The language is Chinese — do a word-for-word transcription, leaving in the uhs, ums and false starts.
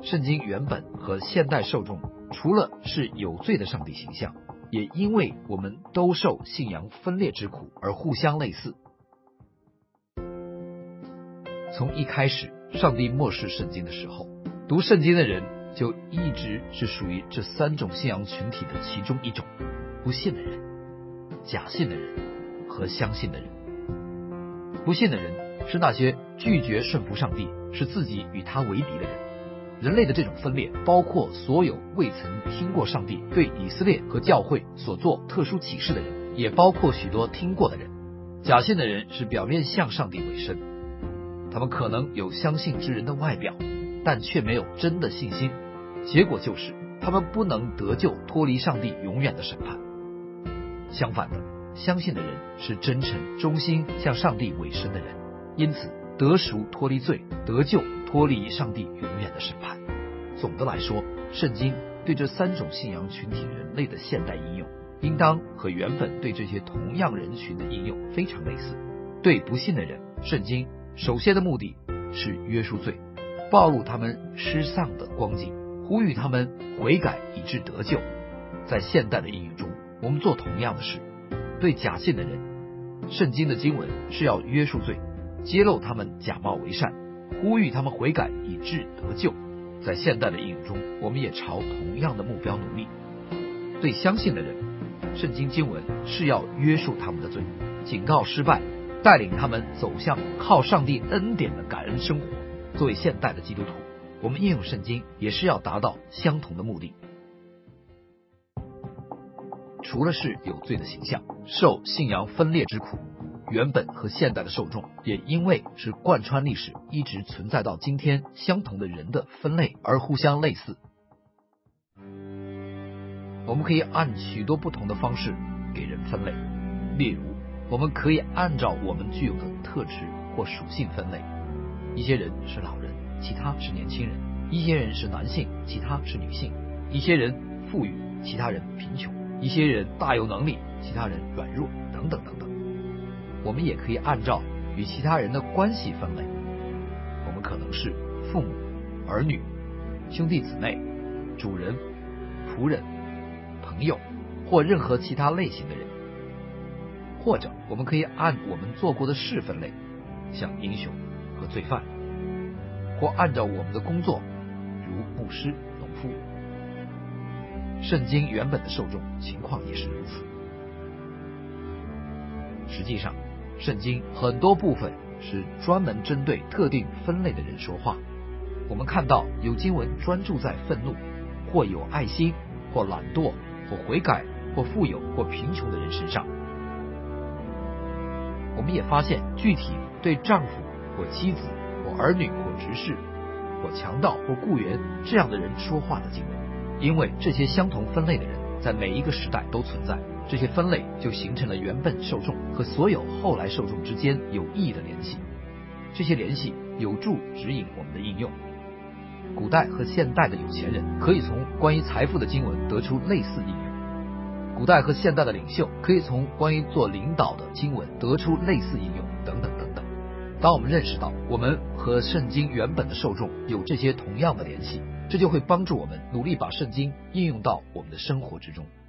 圣经原本和现代受众除了是有罪的上帝形象，也因为我们都受信仰分裂之苦而互相类似。从一开始上帝默示圣经的时候，读圣经的人就一直是属于这三种信仰群体的其中一种：不信的人、假信的人和相信的人。不信的人是那些拒绝顺服上帝，是自己与他为敌的人。人类的这种分裂包括所有未曾听过上帝对以色列和教会所做特殊启示的人，也包括许多听过的人。假信的人是表面向上帝委身，他们可能有相信之人的外表，但却没有真的信心，结果就是他们不能得救，脱离上帝永远的审判。相反的，相信的人是真诚忠心向上帝委身的人，因此得赎脱离罪，得救脱离上帝永远的审判。总的来说，圣经对这三种信仰群体人类的现代应用，应当和原本对这些同样人群的应用非常类似。对不信的人，圣经首先的目的是约束罪，暴露他们失丧的光景，呼吁他们悔改以致得救。在现代的应用中，我们做同样的事。对假信的人，圣经的经文是要约束罪，揭露他们假冒为善，呼吁他们悔改以致得救。在现代的应用中，我们也朝同样的目标努力。对相信的人，圣经经文是要约束他们的罪，警告失败，带领他们走向靠上帝恩典的感恩生活。作为现代的基督徒，我们应用圣经也是要达到相同的目的。除了是有罪的形象，受信仰分裂之苦，原本和现代的受众也因为是贯穿历史一直存在到今天相同的人的分类而互相类似。我们可以按许多不同的方式给人分类，例如我们可以按照我们具有的特质或属性分类，一些人是老人，其他是年轻人；一些人是男性，其他是女性；一些人富裕，其他人贫穷；一些人大有能力，其他人软弱，等等等等。我们也可以按照与其他人的关系分类，我们可能是父母、儿女、兄弟姊妹、主人、仆人、朋友或任何其他类型的人。或者我们可以按我们做过的事分类，像英雄和罪犯，或按照我们的工作，如牧师、农夫。圣经原本的受众情况也是如此。实际上，圣经很多部分是专门针对特定分类的人说话。我们看到有经文专注在愤怒，或有爱心，或懒惰，或悔改，或富有，或贫穷的人身上。我们也发现具体对丈夫或妻子或儿女或执事或强盗或雇员这样的人说话的经文，因为这些相同分类的人在每一个时代都存在，这些分类就形成了原本受众和所有后来受众之间有意义的联系。这些联系有助指引我们的应用。古代和现代的有钱人可以从关于财富的经文得出类似应用，古代和现代的领袖可以从关于做领导的经文得出类似应用，等等等等。当我们认识到我们和圣经原本的受众有这些同样的联系，这就会帮助我们努力把圣经应用到我们的生活之中。